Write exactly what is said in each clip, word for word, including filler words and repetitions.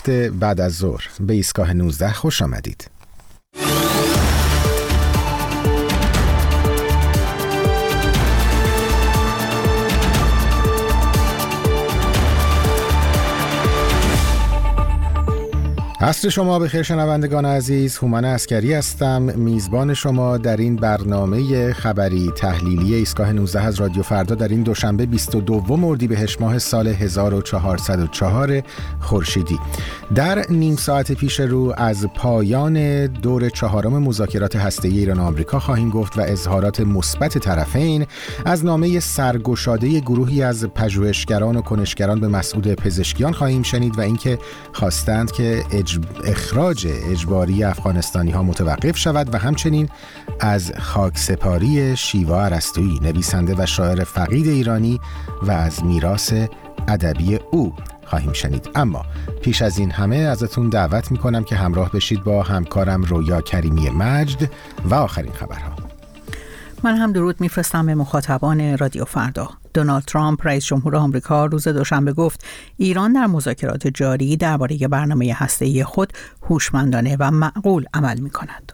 بعد از ظهر به ایستگاه نوزده خوش آمدید. عصر شما بخیر شنوندگان عزیز، هومن عسکری هستم، میزبان شما در این برنامه خبری تحلیلی ایستگاه نوزده از رادیو فردا در این دوشنبه بیست و دوم اردیبهشت ماه سال هزار و چهارصد و چهار خورشیدی. در نیم ساعت پیش رو از پایان دور چهارم مذاکرات هسته‌ای ایران و آمریکا خواهیم گفت و اظهارات مثبت طرفین از نامه سرگشاده گروهی از پژوهشگران و کنشگران به مسعود پزشکیان خواهیم شنید و اینکه خواستند که اخراج اجباری افغانستانی ها متوقف شود و همچنین از خاکسپاری شیوا ارسطویی، نویسنده و شاعر فقید ایرانی و از میراث ادبی او خواهیم شنید. اما پیش از این همه ازتون دعوت میکنم که همراه بشید با همکارم رویا کریمی مجد و آخرین خبرها. من هم درود میفرستم به مخاطبان رادیو فردا. دونالد ترامپ رئیس جمهور آمریکا روز دوشنبه گفت ایران در مذاکرات جاری درباره برنامه هسته‌ای خود هوشمندانه و معقول عمل می‌کند.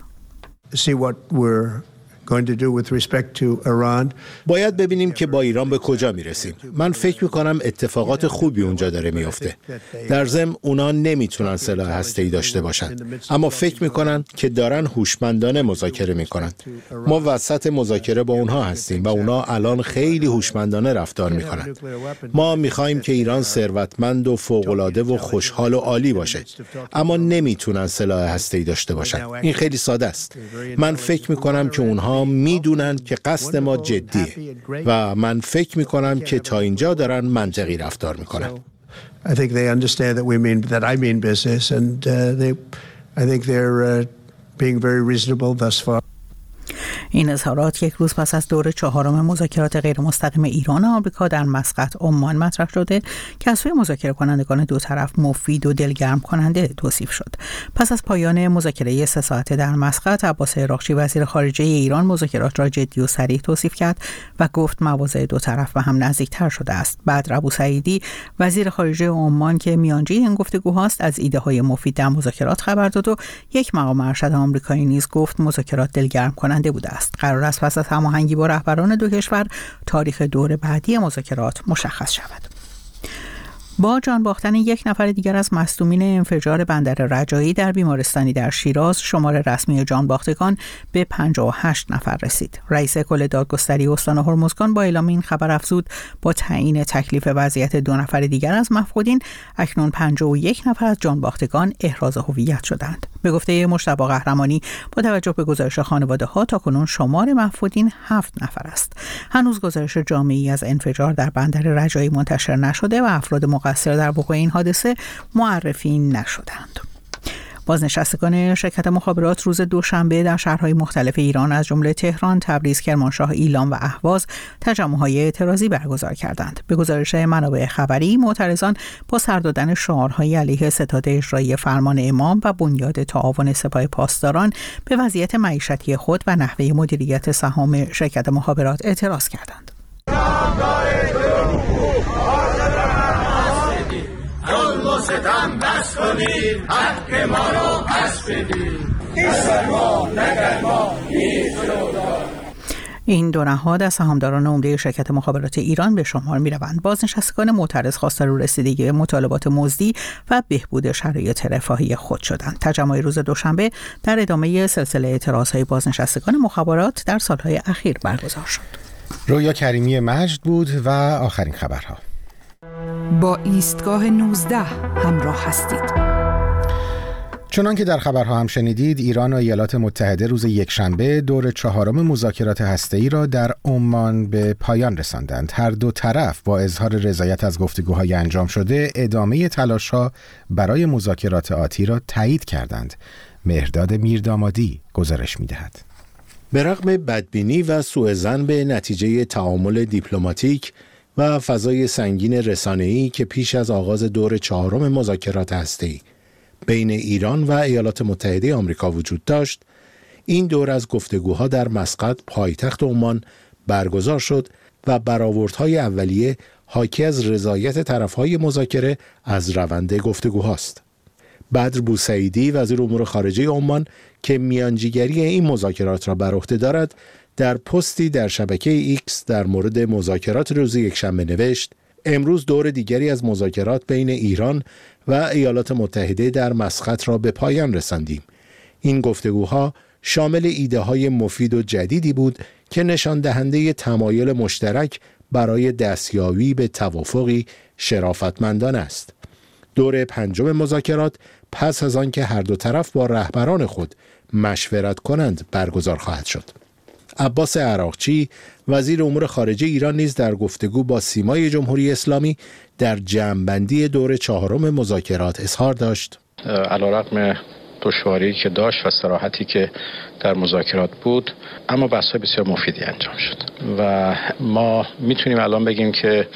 باید ببینیم که با ایران به کجا میرسیم. من فکر میکنم اتفاقات خوبی اونجا داره میفته. در ضمن اونا نمیتونن سلاح هسته‌ای داشته باشن، اما فکر میکنن که دارن هوشمندانه مذاکره میکنن. ما وسط مذاکره با اونها هستیم و اونا الان خیلی هوشمندانه رفتار میکنن. ما میخوایم که ایران ثروتمند و فوق‌العاده و خوشحال و عالی باشه، اما نمیتونن سلاح هسته‌ای داشته باشن. این خیلی ساده است. من فکر میکنم که اونها میدونن که قصد ما جدیه و من فکر میکنم که تا اینجا دارن منطقی رفتار میکنن. I think they understand that we mean that I mean business and uh, they I think they're uh, being very reasonable thus far. این اظهارات یک روز پس از دور چهارم مذاکرات غیر مستقیم ایران و آمریکا در مسقط عمان مطرح شده که از سوی مذاکره کنندگان دو طرف مفید و دلگرم کننده توصیف شد. پس از پایان مذاکره سه ساعته در مسقط، عباس عراقچی وزیر خارجه ایران مذاکرات را جدی و صریح توصیف کرد و گفت مواضع دو طرف به هم نزدیکتر شده است. بدر ابوسعیدی وزیر خارجه عمان که میانجی این گفتگوهاست از ایده های مفید در مذاکرات خبر داد و یک مقام ارشد آمریکایی نیز گفت مذاکرات دلگرم کننده بوده است. قرار است پس از هماهنگی با رهبران دو کشور تاریخ دور بعدی مذاکرات مشخص شود. با جان باختن یک نفر دیگر از مصدومین انفجار بندر رجایی در بیمارستانی در شیراز، شمار رسمی جان باختگان به پنجاه و هشت نفر رسید. رئیس کل دادگستری استان هرمزگان با اعلام این خبر افزود با تعیین تکلیف وضعیت دو نفر دیگر از مفقودین، اکنون پنجاه و یک نفر از جان باختگان احراز هویت شدند. به گفته مجتبی قهرمانی، با توجه به گزارش خانواده ها تاکنون شمار مفقودین هفت نفر است. هنوز گزارش جامعی از انفجار در بندر رجایی منتشر نشده و افراد مقصر در وقوع این حادثه معرفی نشدند. بازنشستگان شرکت مخابرات روز دوشنبه در شهرهای مختلف ایران از جمله تهران، تبریز، کرمانشاه، ایلام و اهواز تجمع‌های اعتراضی برگزار کردند. به گزارش منابع خبری، معترضان با سر دادن شعارهای علیه ستاد اجرایی فرمان امام و بنیاد تعاون سپاه پاسداران به وضعیت معیشتی خود و نحوه مدیریت سهام شرکت مخابرات اعتراض کردند. ستم بس کنید، حق ما رو پس بدید. این دو نهاد از سهامداران عمده شرکت مخابرات ایران به شمار می روند. بازنشستگان معترض خواستار رسیدگی به مطالبات مزدی و بهبود شرایط رفاهی خود شدند. تجمع روز دوشنبه در ادامه سلسله اعتراضهای بازنشستگان مخابرات در سالهای اخیر برگزار شد. رویا کریمی مجد بود و آخرین خبرها. با ایستگاه نوزده همراه هستید. چنان که در خبرها هم شنیدید، ایران و ایالات متحده روز یکشنبه دور چهارم مذاکرات هسته‌ای را در عمان به پایان رساندند. هر دو طرف با اظهار رضایت از گفتگوهای انجام شده ادامه تلاش‌ها برای مذاکرات آتی را تایید کردند. مهرداد میردامادی گزارش می‌دهد. به رغم بدبینی و سوء ظن به نتیجه تعامل دیپلماتیک و فضای سنگین رسانه‌ای که پیش از آغاز دور چهارم مذاکرات هسته‌ای بین ایران و ایالات متحده آمریکا وجود داشت، این دور از گفتگوها در مسقط پایتخت عمان برگزار شد و برآوردهای اولیه حاکی از رضایت طرفهای مذاکره از روند گفتگوهاست. بدر بوسعیدی وزیر امور خارجه عمان که میانجیگری این مذاکرات را بر عهده دارد در پستی در شبکه ایکس در مورد مذاکرات روز یکشنبه نوشت: امروز دور دیگری از مذاکرات بین ایران و ایالات متحده در مسقط را به پایان رساندیم. این گفتگوها شامل ایده های مفید و جدیدی بود که نشان دهنده تمایل مشترک برای دستیابی به توافقی شرافتمندانه است. دور پنجم مذاکرات پس از آن که هر دو طرف با رهبران خود مشورت کنند برگزار خواهد شد. عباس عراقچی وزیر امور خارجه ایران نیز در گفتگو با سیمای جمهوری اسلامی در جمع‌بندی دور چهارم مذاکرات اظهار داشت: علی‌رغم دشواری که داشت و صراحتی که در مذاکرات بود، اما بحث‌های بسیار مفیدی انجام شد و ما میتونیم الان بگیم که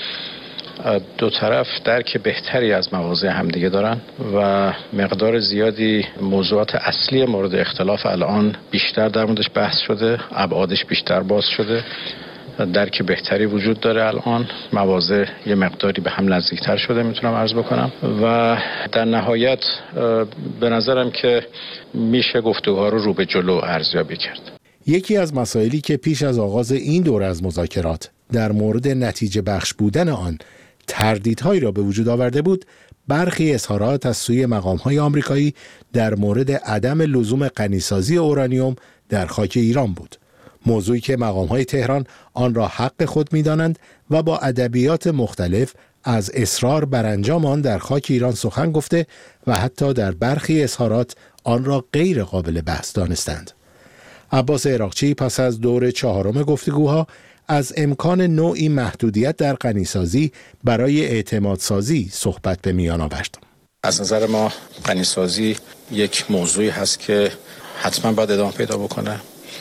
دو طرف درک بهتری از مواضع همدیگه دارن و مقدار زیادی موضوعات اصلی مورد اختلاف الان بیشتر در موردش بحث شده، ابعادش بیشتر باز شده، درک بهتری وجود داره. الان مواضع یه مقداری به هم نزدیکتر شده میتونم عرض بکنم و در نهایت به نظرم که میشه گفتگوها رو رو به جلو ارزیابی کرد. یکی از مسائلی که پیش از آغاز این دوره از مذاکرات در مورد نتیجه بخش بودن آن تردیدهایی را به وجود آورده بود، برخی اظهارات از سوی مقام‌های آمریکایی در مورد عدم لزوم غنیسازی اورانیوم در خاک ایران بود. موضوعی که مقام‌های تهران آن را حق خود می‌دانند و با ادبیات مختلف از اصرار بر انجام آن در خاک ایران سخن گفته و حتی در برخی اظهارات آن را غیر قابل بحث دانستند. عباس عراقچی پس از دور چهارم گفتگوها از امکان نوعی محدودیت در غنیسازی برای اعتمادسازی صحبت به میان آورد. از نظر ما غنیسازی یک موضوعی هست که حتما باید ادامه پیدا بکنه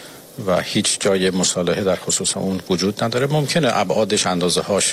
و هیچ جای مصالحه در خصوص اون وجود نداره. ممکنه ابعادش، اندازه هاش،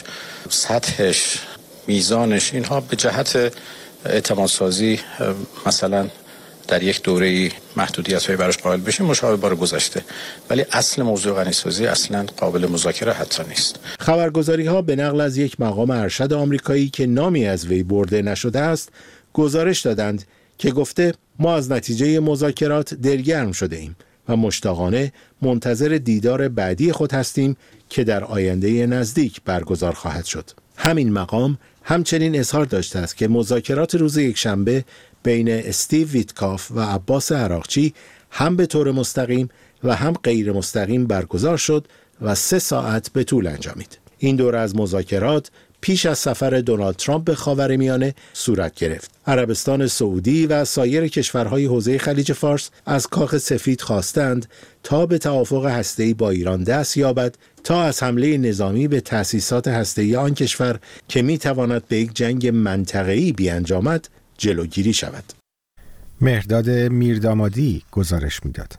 سطحش، میزانش، اینها به جهت اعتمادسازی مثلا در یک دوره‌ای محدودیت‌های براش قائل بشیم مشابه بار گذشته، ولی اصل موضوع غنیسازی اصلاً قابل مذاکره حتی نیست. خبرگزاری‌ها به نقل از یک مقام ارشد آمریکایی که نامی از وی برده نشده است گزارش دادند که گفته ما از نتیجه مذاکرات دلگرم شده ایم و مشتاقانه منتظر دیدار بعدی خود هستیم که در آینده نزدیک برگزار خواهد شد. همین مقام همچنین اظهار داشته است که مذاکرات روز یکشنبه بین استیو ویتکاف و عباس عراقچی هم به طور مستقیم و هم غیر مستقیم برگزار شد و سه ساعت به طول انجامید. این دوره از مذاکرات پیش از سفر دونالد ترامپ به خاورمیانه صورت گرفت. عربستان سعودی و سایر کشورهای حوزه خلیج فارس از کاخ سفید خواستند تا به توافق هسته‌ای با ایران دست یابد تا از حمله نظامی به تأسیسات هسته‌ای آن کشور که می‌تواند به یک جنگ منطقه‌ای بیانجامد جلوگیری شود. مهرداد میردامادی گزارش میداد.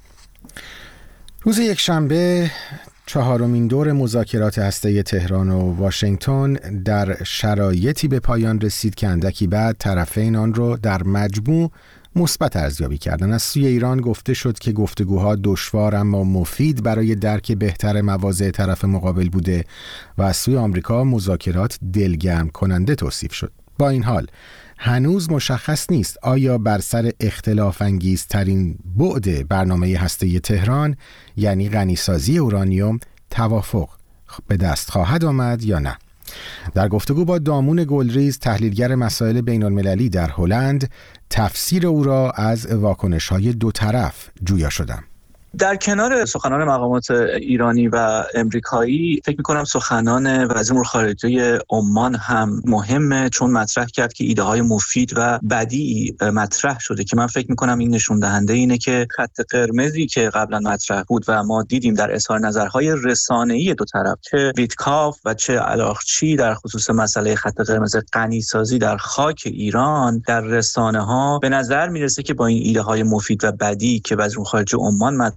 روز یکشنبه چهارمین دور مذاکرات هسته‌ای تهران و واشنگتن در شرایطی به پایان رسید که اندکی بعد طرفین آن را در مجموع مثبت ارزیابی کردند. از سوی ایران گفته شد که گفتگوها دشوار اما مفید برای درک بهتر مواضع طرف مقابل بوده و از سوی آمریکا مذاکرات دلگرم کننده توصیف شد. با این حال هنوز مشخص نیست آیا بر سر اختلاف انگیزترین بعد برنامه هسته‌ای تهران یعنی غنیسازی اورانیوم توافق به دست خواهد آمد یا نه. در گفتگو با دامون گلریز تحلیلگر مسائل بین‌المللی در هلند تفسیر او را از واکنش‌های دو طرف جویا شدم. در کنار سخنان مقامات ایرانی و امریکایی فکر می‌کنم سخنان وزیر امور خارجه عمان هم مهمه، چون مطرح کرد که ایده های مفید و بدیعی مطرح شده که من فکر می‌کنم این نشون دهنده اینه که خط قرمزی که قبلا مطرح بود و ما دیدیم در اظهار نظرهای رسانه‌ای دو طرف، چه ویتکاف و چه عراقچی در خصوص مسئله خط قرمز غنیسازی در خاک ایران در رسانه‌ها، به نظر میرسه که با این ایده های مفید و بدیعی که وزیر امور خارجه عمان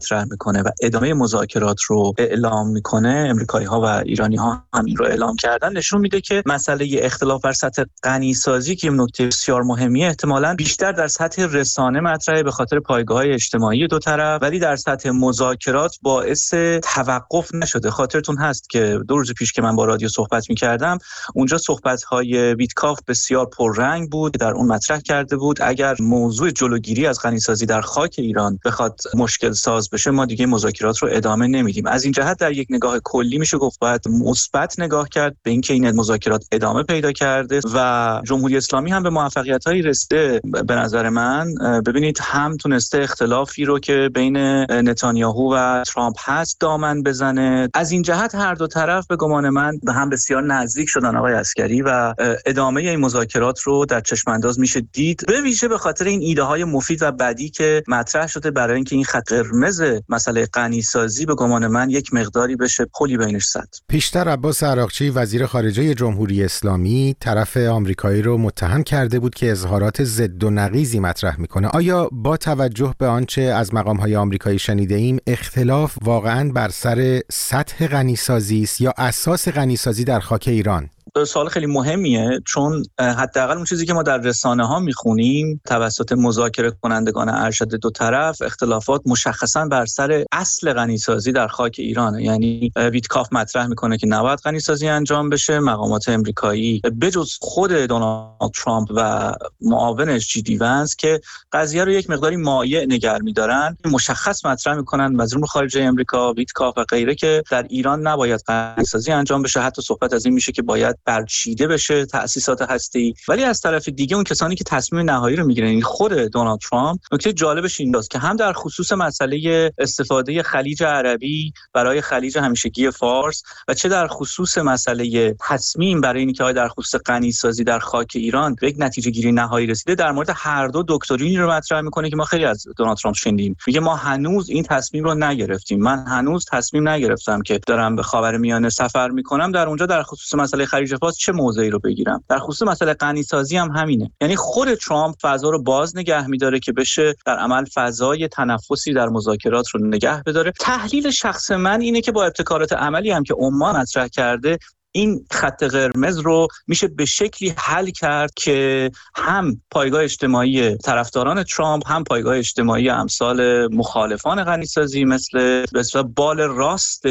مطرح میکنه و ادامه مذاکرات رو اعلام میکنه، امریکایی‌ها و ایرانی‌ها هم این رو اعلام کردن، نشون میده که مسئله اختلاف بر سطح غنی‌سازی که نکته بسیار مهمیه احتمالاً بیشتر در سطح رسانه مطرحه به خاطر پایگاه‌های اجتماعی دو طرف، ولی در سطح مذاکرات باعث توقف نشده. خاطرتون هست که دو روز پیش که من با رادیو صحبت می‌کردم، اونجا صحبت‌های ویتکاف بسیار پررنگ بود، در اون مطرح کرده بود اگر موضوع جلوگیری از غنی‌سازی در خاک ایران بخواد مشکل ساز بشه، ما دیگه مذاکرات رو ادامه نمیدیم. از این جهت در یک نگاه کلی میشه گفت باید مثبت نگاه کرد به اینکه این مذاکرات ادامه پیدا کرده و جمهوری اسلامی هم به موفقیت‌هایی رسیده. به نظر من ببینید هم تونسته اختلافی رو که بین نتانیاهو و ترامپ هست دامن بزنه. از این جهت هر دو طرف به گمان من به هم بسیار نزدیک شدن آقای عسگری و ادامه این مذاکرات رو در چشم انداز میشه دید، به ویژه به خاطر این ایده های مفید و بدی که مطرح شده برای اینکه این خط قرمز مسئله غنی‌سازی به گمان من یک مقداری بشه پلی بینش زد. پیشتر عباس عراقچی وزیر خارجه جمهوری اسلامی طرف آمریکایی رو متهم کرده بود که اظهارات ضد و نقیضی مطرح میکنه. آیا با توجه به آنچه از مقام‌های آمریکایی شنیده ایم اختلاف واقعاً بر سر سطح غنی‌سازی است یا اساس غنی‌سازی در خاک ایران؟ سوال خیلی مهمیه، چون حداقل اون چیزی که ما در رسانه ها میخونیم توسط مذاکره کنندگان ارشد دو طرف، اختلافات مشخصا بر سر اصل غنی‌سازی در خاک ایرانه. یعنی ویتکاف مطرح میکنه که نباید غنی‌سازی انجام بشه، مقامات امریکایی بجز خود دونالد ترامپ و معاونش جی دی ونس که قضیه رو یک مقداری مایع نگه می‌دارن، مشخص مطرح میکنن وزیر امور خارجه امریکا، ویتکاف و غیره که در ایران نباید غنی‌سازی انجام بشه. حتی صحبت از این میشه که باید برچیده بشه تأسیسات هسته‌ای. ولی از طرف دیگه اون کسانی که تصمیم نهایی رو میگیرن، این خود دونالد ترامپ، نکته جالبش اینجاست که هم در خصوص مسئله استفاده خلیج عربی برای خلیج همیشگی فارس و چه در خصوص مسئله تصمیم برای اینکه آیا در خصوص غنی‌سازی در خاک ایران به یک نتیجه گیری نهایی رسیده، در مورد هر دو دکترینی رو مطرح میکنه که ما خیلی از دونالد ترامپ شنیدیم. میگه ما هنوز این تصمیم رو نگرفتیم، من هنوز تصمیم نگرفتم که دارم به خاورمیانه سفر میکنم در اونجا در خصوص مسئله خلیج فارس چه موضعی رو بگیرم. در خصوص مسئله غنی‌سازی هم همینه. یعنی خود ترامپ فضا رو باز نگه می‌داره که بشه در عمل فضای تنفسی در مذاکرات رو نگه بداره. تحلیل شخص من اینه که با ابتکارات عملی هم که عمان مطرح کرده، این خط قرمز رو میشه به شکلی حل کرد که هم پایگاه اجتماعی طرفداران ترامپ، هم پایگاه اجتماعی امثال مخالفان غنی‌سازی مثل مثلا بال راست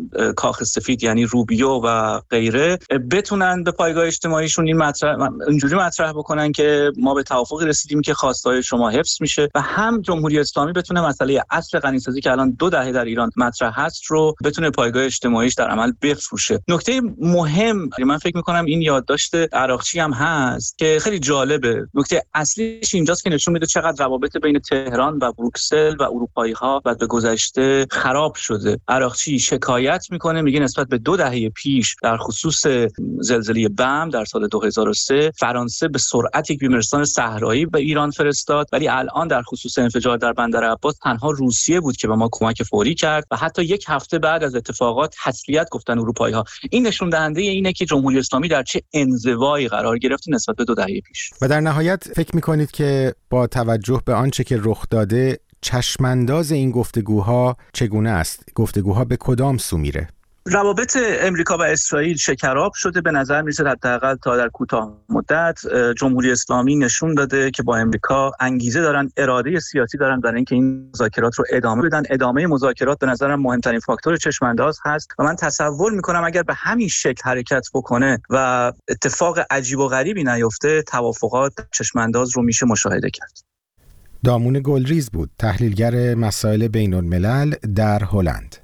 کاخ سفید یعنی روبیو و غیره بتونن به پایگاه اجتماعیشون این مطرح اینجوری مطرح بکنن که ما به توافقی رسیدیم که خواستهای شما حفظ میشه و هم جمهوری اسلامی بتونه مسئله اصل غنی‌سازی که الان دو دهه در ایران مطرح هست رو بتونه پایگاه اجتماعیش در عمل بفروشه. نکته مهم من فکر میکنم این یادداشت عراقچی هم هست که خیلی جالبه. نکته اصلیش اینجاست که نشون میده چقدر روابط بین تهران و بروکسل و اروپایی ها بعد به گذشته خراب شده. عراقچی شکایت میکنه، میگه نسبت به دو دهه پیش در خصوص زلزله بم در سال دو هزار و سه فرانسه به سرعت یک بیمارستان صحرایی به ایران فرستاد، ولی الان در خصوص انفجار در بندر عباس تنها روسیه بود که به ما کمک فوری کرد و حتی یک هفته بعد از اتفاقات تسلیت گفتن اروپایی ها. این نشون دهنده اینه که جمهوری اسلامی در چه انزوایی قرار گرفته نسبت به دو دهه پیش. و در نهایت فکر می‌کنید که با توجه به آنچه که رخ داده چشمانداز این گفتگوها چگونه است؟ گفتگوها به کدام سو میره؟ روابط امریکا و اسرائیل شکراب شده به نظر میرسه. حداقل تا در کوتاه مدت جمهوری اسلامی نشون داده که با امریکا انگیزه دارن، اراده سیاسی دارن برای اینکه این مذاکرات رو ادامه بدن. ادامه مذاکرات به نظرم مهمترین فاکتور چشمانداز هست و من تصور میکنم اگر به همین شکل حرکت بکنه و اتفاق عجیب و غریبی نیفته، توافقات چشمانداز رو میشه مشاهده کرد. دامون گلریز بود، تحلیلگر مسائل بین الملل در هلند.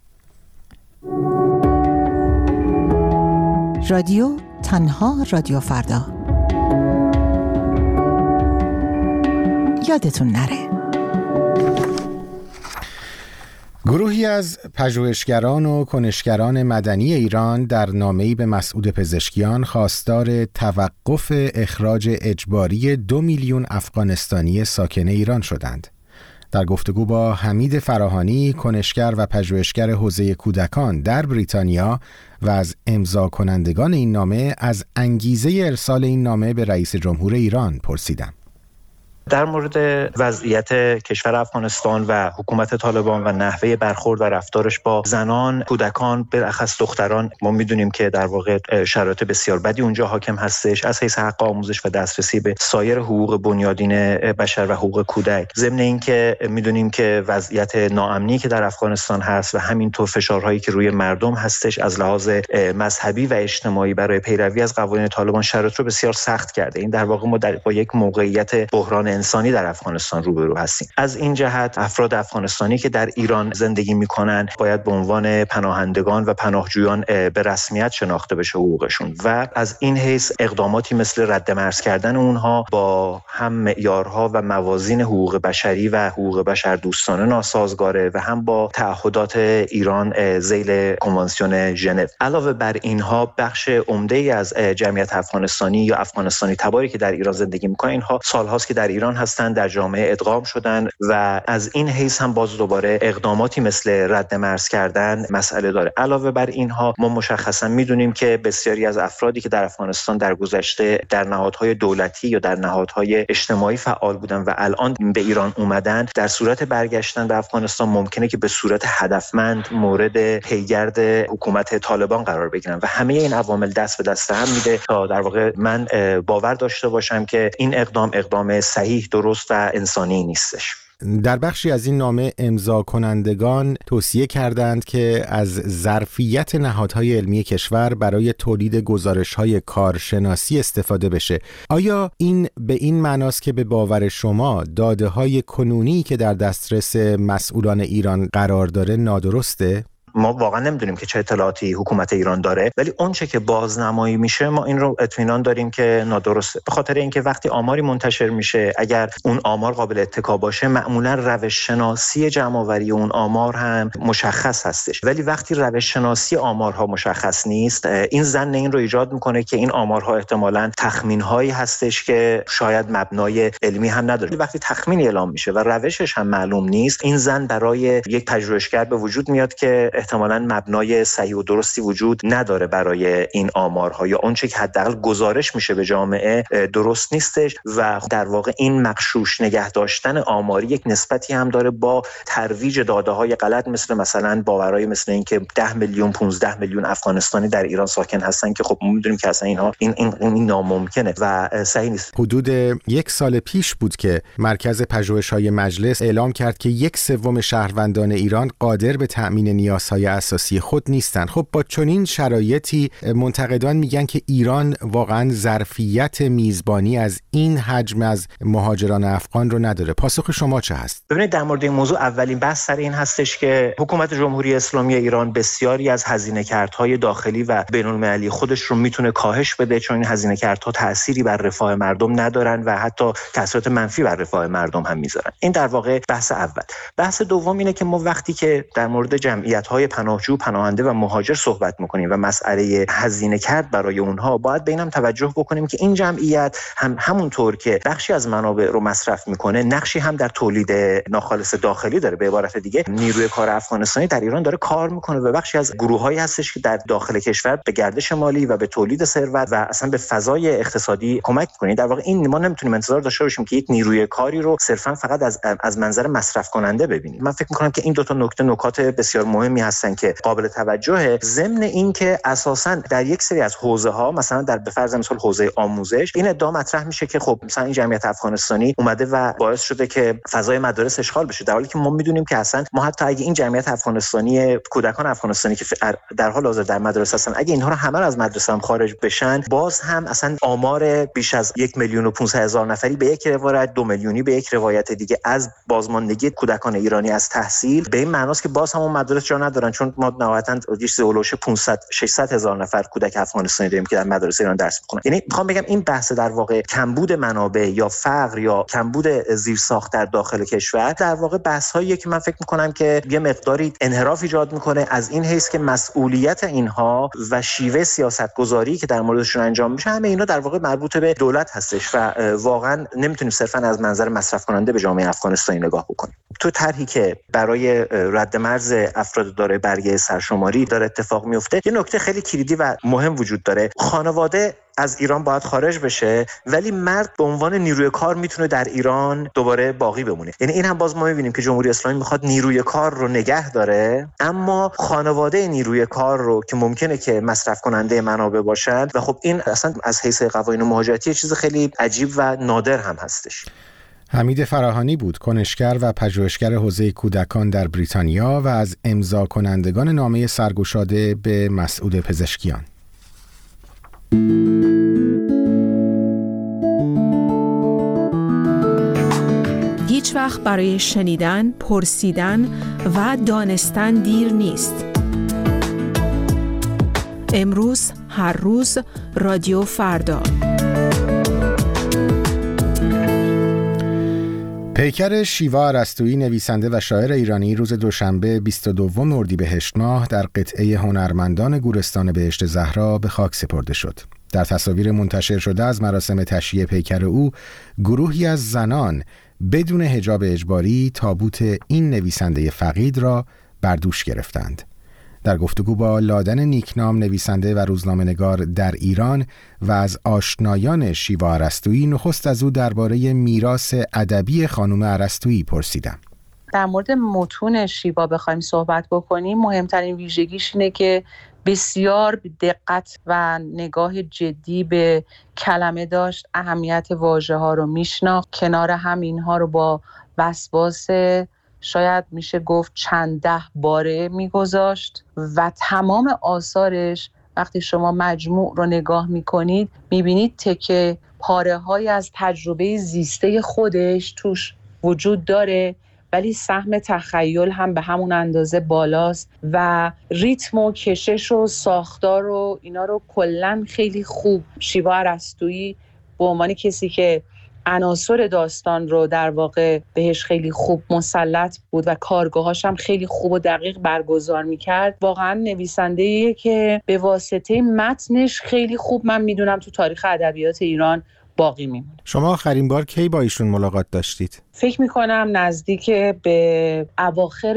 رادیو تنها رادیو فردا. یادتون نره. گروهی از پژوهشگران و کنشگران مدنی ایران در نامه‌ای به مسعود پزشکیان خواستار توقف اخراج اجباری دو میلیون افغانستانی ساکن ایران شدند. در گفتگو با حمید فراهانی، کنشگر و پژوهشگر حوزه کودکان در بریتانیا و از امضا کنندگان این نامه، از انگیزه ارسال این نامه به رئیس جمهور ایران پرسیدم. در مورد وضعیت کشور افغانستان و حکومت طالبان و نحوه برخورد و رفتارش با زنان، کودکان، بالاخص دختران، ما میدونیم که در واقع شرایط بسیار بدی اونجا حاکم هستش از حیث حق آموزش و دسترسی به سایر حقوق بنیادین بشر و حقوق کودک. ضمن اینکه میدونیم که وضعیت ناامنی که در افغانستان هست و همینطور فشارهایی که روی مردم هستش از لحاظ مذهبی و اجتماعی برای پیروی از قوانین طالبان شرایط رو بسیار سخت کرده. این در واقع ما در با یک موقعیت بحران انسانی در افغانستان روبرو هستیم. از این جهت افراد افغانستانی که در ایران زندگی میکنن باید به عنوان پناهندگان و پناهجویان به رسمیت شناخته بشه حقوقشون و از این حیث اقداماتی مثل رد مرز کردن اونها با هم معیارها و موازین حقوق بشری و حقوق بشر دوستانه ناسازگاره و هم با تعهدات ایران ذیل کنوانسیون ژنو. علاوه بر اینها بخش عمده‌ای از جمعیت افغانستانی یا افغانستانی تباری که در ایران زندگی میکنن اینها سالهاست که در ایران هستند، در جامعه ادغام شدن و از این حیث هم باز دوباره اقداماتی مثل رد مرز کردن مسئله داره. علاوه بر اینها ما مشخصا میدونیم که بسیاری از افرادی که در افغانستان در گذشته در نهادهای دولتی یا در نهادهای اجتماعی فعال بودن و الان به ایران اومدن، در صورت برگشتن به افغانستان ممکنه که به صورت هدفمند مورد پیگرد حکومت طالبان قرار بگیرن و همه این عوامل دست به دست هم میده تا در واقع من باور داشته باشم که این اقدام اقدام صحیح، درست و انسانی نیستش. در بخشی از این نامه امضا کنندگان توصیه کردند که از ظرفیت نهادهای علمی کشور برای تولید گزارش‌های کارشناسی استفاده بشه. آیا این به این معناست که به باور شما داده‌های کنونی که در دسترس مسئولان ایران قرار داره نادرسته؟ ما واقعا نمیدونیم که چه اطلاعاتی حکومت ایران داره، ولی اون چه که بازنمایی میشه ما این رو اطمینان داریم که نادرسته. به خاطر اینکه وقتی آماری منتشر میشه اگر اون آمار قابل اتکا باشه معمولا روش شناسی جمع‌آوری اون آمار هم مشخص هستش، ولی وقتی روش شناسی آمارها مشخص نیست این ظن این رو ایجاد میکنه که این آمارها احتمالاً تخمین‌هایی هستش که شاید مبنای علمی هم نداره. وقتی تخمینی اعلام میشه و روشش هم معلوم نیست این ظن برای یک پژوهشگر به وجود میاد که احتمالاً مبنای صحیح و درستی وجود نداره برای این آمارها یا اونچه که حداقل گزارش میشه به جامعه درست نیستش و در واقع این مغشوش نگه داشتن آماری یک نسبتی هم داره با ترویج داده‌های غلط مثل مثلا باورهای مثل این که ده میلیون پانزده میلیون افغانستانی در ایران ساکن هستن که خب ما میدونیم که اصلا اینها این این, این ناممکنه و صحیح نیست. حدود یک سال پیش بود که مرکز پژوهش‌های مجلس اعلام کرد که یک سوم شهروندان ایران قادر به تأمین نیازهای اساسی خود نیستن. خب با چنین شرایطی منتقدان میگن که ایران واقعا ظرفیت میزبانی از این حجم از مهاجران افغان رو نداره. پاسخ شما چه هست؟ ببینید در مورد این موضوع اولین بحث سر این هستش که حکومت جمهوری اسلامی ایران بسیاری از هزینه‌کردهای داخلی و بین‌المللی خودش رو میتونه کاهش بده چون این هزینه‌کردها تأثیری بر رفاه مردم ندارن و حتی تأثیرات منفی بر رفاه مردم هم میذارن. این در واقع بحث اول. بحث دوم اینه که ما وقتی که در مورد جمعیت‌های پناهجو، پناهنده و مهاجر صحبت می‌کنیم و مسئله هزینه کرد برای اونها باید به اینم توجه بکنیم که این جمعیت هم همونطور که بخشی از منابع رو مصرف میکنه نقشی هم در تولید ناخالص داخلی داره. به عبارت دیگه نیروی کار افغانستانی در ایران داره کار میکنه و بخشی از گروه‌هایی هستش که در داخل کشور به گردش مالی و به تولید ثروت و اصلا به فضای اقتصادی کمک می‌کنه. در واقع این ما نمیتونیم انتظار داشته باشیم که یک نیروی کاری رو صرفا فقط از از منظر مصرف کننده ببینیم. من فکر می‌کنم که این دو تا نکته نکات بسیار مهمی هستن که قابل توجهه. ضمن این که اساساً در یک سری از حوزه‌ها مثلا در به فرض مثال حوزه آموزش این ادعا مطرح میشه که خب مثلا این جمعیت افغانستانی اومده و باعث شده که فضای مدارس اشغال بشه، در حالی که ما میدونیم که اصلا ما حتی اگه این جمعیت افغانستانی کودکان افغانستانی که در حال حاضر در مدرسه هستن اگه اینها رو همه از مدرسه هم خارج بشن باز هم اصلا آمار بیش از یک میلیون و پانصد هزار نفری به یک روایت، دو میلیونی به یک روایت دیگه از بازماندگی کودکان ایرانی از تحصیل به این معناست که باز هم اون مدارس جا ندارن، چون ما نهایتاً چیزی اولش پانصد ششصد هزار نفر کودک افغانستانی داریم که در مدارس ایران درس می‌خونن. یعنی میخوام بگم این بحث در واقع کمبود منابع یا فقر یا کمبود زیرساخت در داخل کشور در واقع بحث‌هایی که من فکر می‌کنم که یه مقداری انحراف ایجاد می‌کنه از این حیث که مسئولیت اینها و شیوه سیاست‌گذاری که در موردشون انجام میشه همه اینا در واقع مربوط به دولت هستش و واقعا نمیتونیم صرفاً از منظر مصرف کننده به جامعه افغانستانی نگاه بکنیم. تو طرحی که برای رد مرز افراد دارای برگه سرشماری داره اتفاق میفته، یه نکته خیلی کلیدی و مهم وجود داره. خانواده از ایران باید خارج بشه، ولی مرد به عنوان نیروی کار میتونه در ایران دوباره باقی بمونه. یعنی این هم باز ما میبینیم که جمهوری اسلامی میخواد نیروی کار رو نگه داره، اما خانواده نیروی کار رو که ممکنه که مصرف کننده منابع باشند، و خب این اصلا از حیث قوانین مهاجرتی چیز خیلی عجیب و نادر هم هستش. حمید فراهانی بود، کنشگر و پژوهشگر حوزه کودکان در بریتانیا و از امضا کنندگان نامه سرگشاده به مسعود پزشکیان. هیچ وقت برای شنیدن، پرسیدن و دانستن دیر نیست. امروز، هر روز، رادیو فردا. پیکر شیوا ارسطویی، نویسنده و شاعر ایرانی، روز دوشنبه بیست و دوم اردیبهشت ماه در قطعه هنرمندان گورستان بهشت زهرا به خاک سپرده شد. در تصاویر منتشر شده از مراسم تشییع پیکر او، گروهی از زنان بدون حجاب اجباری تابوت این نویسنده فقید را بر دوش گرفتند. در گفتگو با لادن نیکنام، نویسنده و روزنامه‌نگار در ایران و از آشنایان شیوا ارسطویی، نخست از او درباره میراث ادبی خانم ارسطویی پرسیدم. در مورد متون شیوا بخوایم صحبت بکنیم، مهمترین ویژگیش اینه که بسیار دقت و نگاه جدی به کلمه داشت، اهمیت واژه ها رو میشناخت، کنار هم اینها رو با وسواس شاید میشه گفت چند ده باره میگذاشت و تمام آثارش وقتی شما مجموع رو نگاه میکنید میبینید تکه پاره های از تجربه زیسته خودش توش وجود داره، ولی سهم تخیل هم به همون اندازه بالاست و ریتم و کشش و ساختار و اینا رو کلن خیلی خوب شیوا ارسطویی به عنوان کسی که عناصر داستان رو در واقع بهش خیلی خوب مسلط بود و کارگاهاش هم خیلی خوب و دقیق برگزار میکرد، واقعا نویسنده‌ایه که به واسطه متنش خیلی خوب من میدونم تو تاریخ ادبیات ایران باقی میمونه. شما آخرین بار کی با ایشون ملاقات داشتید؟ فکر میکنم نزدیک به اواخر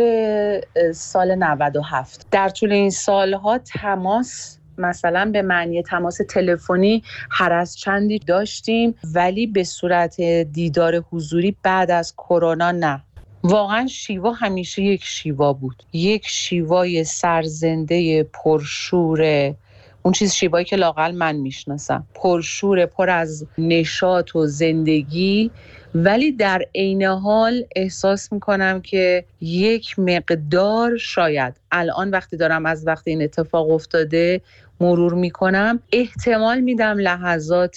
سال نود و هفت. در طول این سالها تماس، مثلا به معنی تماس تلفنی هر از چندی داشتیم، ولی به صورت دیدار حضوری بعد از کرونا نه. واقعا شیوا همیشه یک شیوا بود، یک شیوای سرزنده پرشور، اون چیز شیوایی که لااقل من میشناسم، پرشور، پر از نشاط و زندگی، ولی در عین حال احساس میکنم که یک مقدار شاید الان وقتی دارم از وقتی این اتفاق افتاده مرور میکنم، احتمال میدم لحظات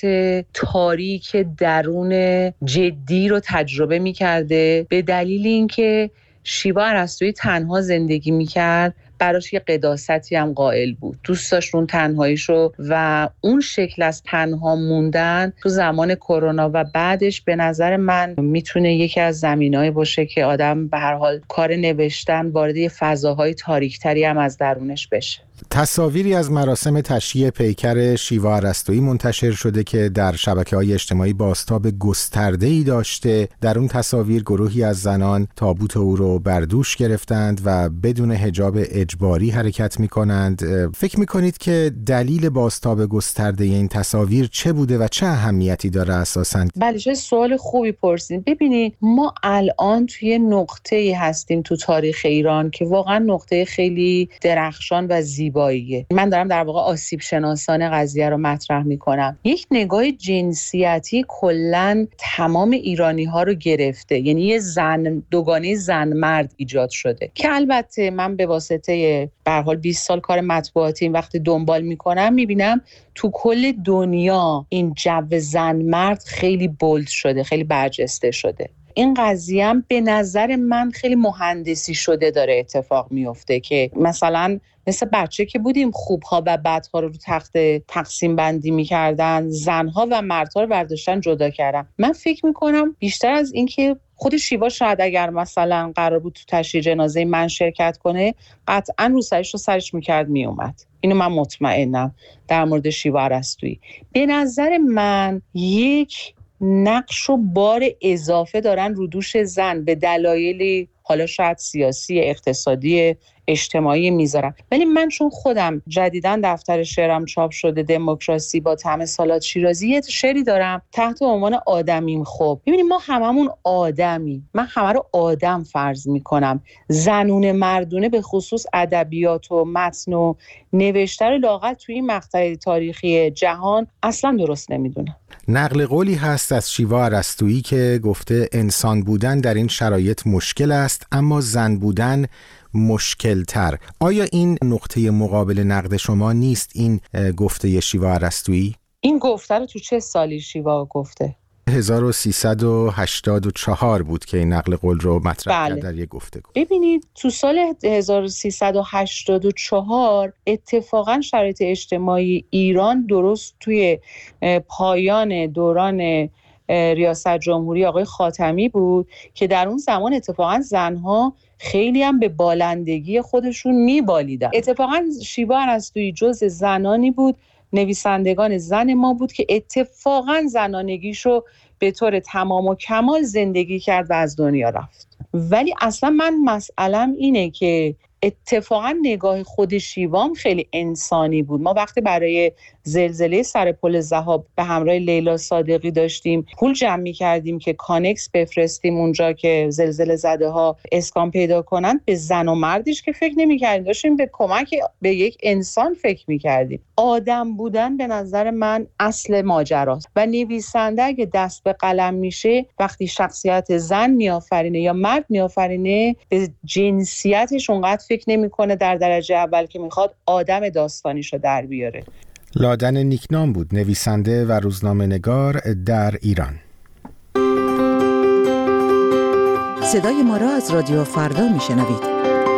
تاریک درون جدی رو تجربه میکرده، به دلیل اینکه شیوا ارسطویی تنها زندگی میکرد، براش یه قداستی هم قائل بود، دوست داشت اون تنهاییشو و اون شکل از تنها موندن تو زمان کرونا و بعدش به نظر من میتونه یکی از زمینه‌ای باشه که آدم به هر حال کار نوشتن وارد یه فضاهای تاریک‌تری هم از درونش بشه. تصاویری از مراسم تشییع پیکر شیوا ارسطویی منتشر شده که در شبکه‌های اجتماعی بازتاب گسترده‌ای داشته. در اون تصاویر گروهی از زنان تابوت او رو بر دوش گرفتند و بدون حجاب اجباری حرکت می‌کنند. فکر می‌کنید که دلیل بازتاب گسترده این تصاویر چه بوده و چه اهمیتی داره اساساً؟ بله، چه سوال خوبی پرسید. ببینید ما الان توی نقطه‌ای هستیم تو تاریخ ایران که واقعا نقطه خیلی درخشان و زیباییه. من دارم در واقع آسیب شناسان قضیه رو مطرح میکنم. یک نگاه جنسیتی کلن تمام ایرانی ها رو گرفته، یعنی یه زن دوگانه زن مرد ایجاد شده که البته من به واسطه به هر حال بیست سال کار مطبوعاتی وقتی دنبال میکنم میبینم تو کل دنیا این جو زن مرد خیلی بولد شده، خیلی برجسته شده. این قضیه هم به نظر من خیلی مهندسی شده داره اتفاق میفته که مثلا مثل بچه که بودیم خوبها و بدها رو رو تخت تقسیم بندی میکردن، زنها و مردها رو برداشتن جدا کردن. من فکر میکنم بیشتر از این که خود شیوا شاید اگر مثلا قرار بود تو تشییع جنازه من شرکت کنه قطعا رو سرش رو سرش میکرد میومد. اینو من مطمئنم در مورد شیوا ارسطویی. به نظر من یک نقش و بار اضافه دارن رو دوش زن به دلایلی حالا شاید سیاسی، اقتصادی، اجتماعی میذارم. ولی من چون خودم جدیداً دفتر شعرم چاپ شده، دموکراسی با طعم سالاد شیرازی، یه شعری دارم تحت عنوان آدمیم. خب ببینید ما هممون آدمیم، من همه رو آدم فرض میکنم. زنونه مردونه به خصوص ادبیات و متن و نوشته رو لااقل توی این مقطع تاریخی جهان اصلا درست نمیدونم. نقل قولی هست از شیوا ارسطویی که گفته انسان بودن در این شرایط مشکل است اما زن بودن مشکل تر. آیا این نقطه مقابل نقد شما نیست این گفته شیوا ارسطویی؟ این گفته رو تو چه سالی شیوا گفته؟ هزار و سیصد و هشتاد و چهار بود که این نقل قول رو مطرح کرد در یک گفتگو. ببینید تو سال هزار و سیصد و هشتاد و چهار اتفاقا شرایط اجتماعی ایران درست توی پایان دوران ریاست جمهوری آقای خاتمی بود که در اون زمان اتفاقا زنها خیلی هم به بالندگی خودشون میبالیدن. اتفاقا شیوا ارسطویی جز زنانی بود، نویسندگان زن ما بود که اتفاقا زنانگیشو به طور تمام و کمال زندگی کرد و از دنیا رفت. ولی اصلا من مسئلم اینه که اتفاقا نگاه خود شیوام خیلی انسانی بود. ما وقتی برای زلزله سر پل ذهاب به همراه لیلا صادقی داشتیم پول جمع می‌کردیم که کانکس بفرستیم اونجا که زلزله زده ها اسکان پیدا کنن، به زن و مردش که فکر نمی‌کردیم، داشتیم به کمک به یک انسان فکر می‌کردیم. آدم بودن به نظر من اصل ماجراست و نویسنده اگه دست به قلم میشه وقتی شخصیت زن میآفرینه یا مرد میآفرینه به جنسیتش اونقدر فکر نمی‌کنه در درجه اول که میخواد آدم داستانیشو در بیاره. لادن نیکنام بود، نویسنده و روزنامه‌نگار در ایران. صدای ما را از رادیو فردا میشنوید.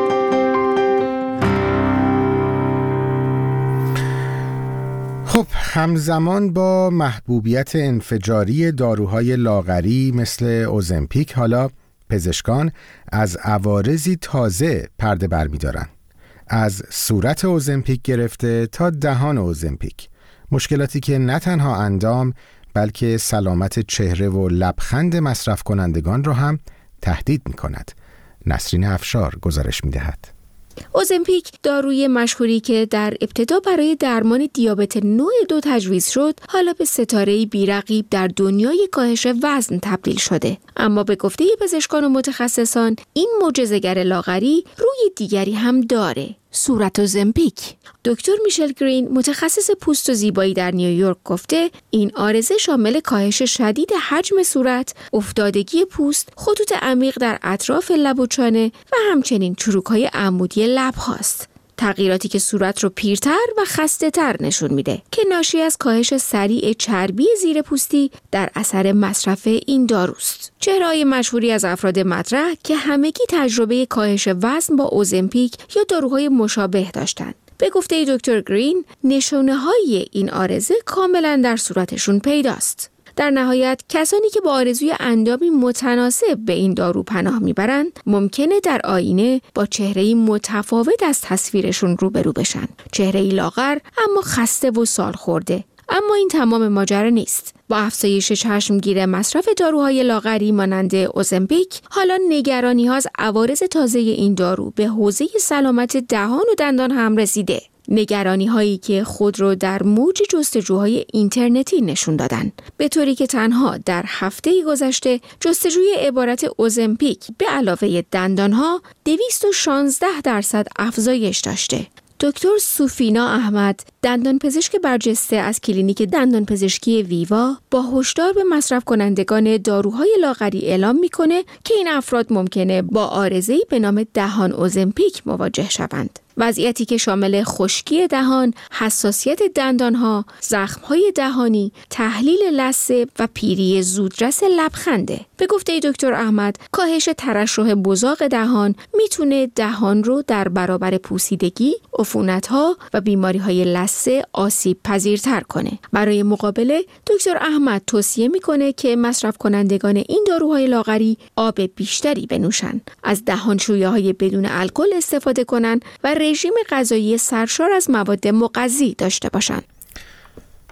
خب همزمان با محبوبیت انفجاری داروهای لاغری مثل اوزمپیک، حالا پزشکان از عوارضی تازه پرده برمی‌دارن. از صورت اوزمپیک گرفته تا دهان اوزمپیک، مشکلاتی که نه تنها اندام بلکه سلامت چهره و لبخند مصرف کنندگان را هم تهدید می کند. نسرین افشار گزارش می دهد. اوزمپیک داروی مشهوری که در ابتدا برای درمان دیابت نوع دو تجویز شد، حالا به ستاره‌ای بی‌رقیب در دنیای کاهش وزن تبدیل شده. اما به گفته پزشکان و متخصصان، این معجزه‌گر لاغری روی دیگری هم داره: صورت اوزمپیک. دکتر میشل گرین، متخصص پوست و زیبایی در نیویورک، گفته این عارضه شامل کاهش شدید حجم صورت، افتادگی پوست، خطوط عمیق در اطراف لب و چانه و همچنین چروک‌های عمودی لب هاست. تغییراتی که صورت رو پیرتر و خسته‌تر نشون میده که ناشی از کاهش سریع چربی زیر پوستی در اثر مصرف این داروست. چهره‌های مشهوری از افراد مطرح که همگی تجربه کاهش وزن با اوزمپیک یا داروهای مشابه داشتند. به گفته دکتر گرین، نشانه‌های این عارضه کاملاً در صورتشون پیداست. در نهایت کسانی که با آرزوی اندامی متناسب به این دارو پناه میبرند ممکنه در آینه با چهره‌ای متفاوت از تصویرشون روبرو بشن. چهره‌ای لاغر اما خسته و سال خورده. اما این تمام ماجرا نیست. با افزایش چشمگیر مصرف داروهای لاغری مانند اوزمپیک، حالا نگرانی ها از عوارض تازه این دارو به حوزه سلامت دهان و دندان هم رسیده. نگرانی هایی که خود رو در موج جستجوهای اینترنتی نشون دادن، به طوری که تنها در هفته گذشته جستجوی عبارت اوزمپیک به علاوه دندان ها دویست و شانزده درصد افزایش داشته. دکتر سوفینا احمد، دندانپزشک برجسته از کلینیک دندانپزشکی ویوا، با هشدار به مصرف کنندگان داروهای لاغری اعلام میکنه که این افراد ممکنه با عارضه‌ای به نام دهان اوزمپیک مواجه شوند. وضعیتی که شامل خشکی دهان، حساسیت دندانها، زخمهای دهانی، تحلیل لثه و پیری زودرس لبخنده. به گفته دکتر احمد، کاهش ترشح بزاق دهان میتونه دهان رو در برابر پوسیدگی، عفونت‌ها و بیماری‌های لثه آسیب پذیرتر کنه. برای مقابله، دکتر احمد توصیه میکنه که مصرف کنندگان این داروهای لاغری آب بیشتری بنوشن، از دهانشویه‌های بدون الکل استفاده کنن و رژیم غذایی سرشار از مواد مغذی داشته باشند.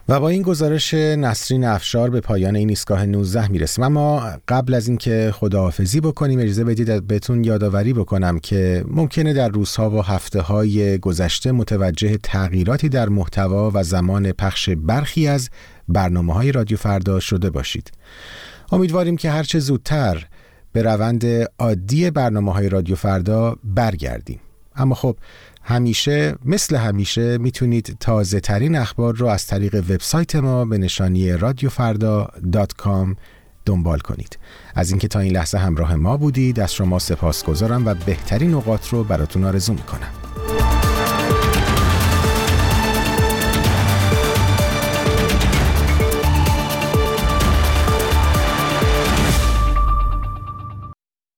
و با این گزارش نسرین افشار به پایان این ایستگاه نوزده میرسیم. اما قبل از اینکه خداحافظی بکنیم اجازه بدید بهتون یادآوری بکنم که ممکنه در روزها و هفته‌های گذشته متوجه تغییراتی در محتوا و زمان پخش برخی از برنامه‌های رادیو فردا شده باشید. امیدواریم که هرچه زودتر به روند عادی برنامه‌های رادیو فردا برگردیم. اما خب همیشه مثل همیشه میتونید تازه ترین اخبار رو از طریق وبسایت ما به نشانی رادیو فردا دات کام دنبال کنید. از اینکه تا این لحظه همراه ما بودید از شما سپاسگزارم و بهترین اوقات رو براتون آرزو میکنم.